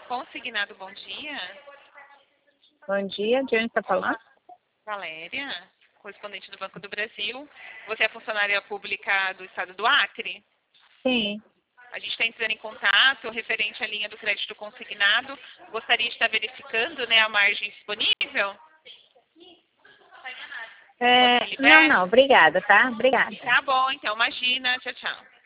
Consignado, bom dia. Bom dia, de onde está falando? Valéria, correspondente do Banco do Brasil. Você é funcionária pública do estado do Acre? Sim. A gente está entrando em contato referente à linha do crédito consignado. Gostaria de estar verificando, né, a margem disponível? Não, obrigada, tá? Obrigada. Tá bom, então, imagina. Tchau, tchau.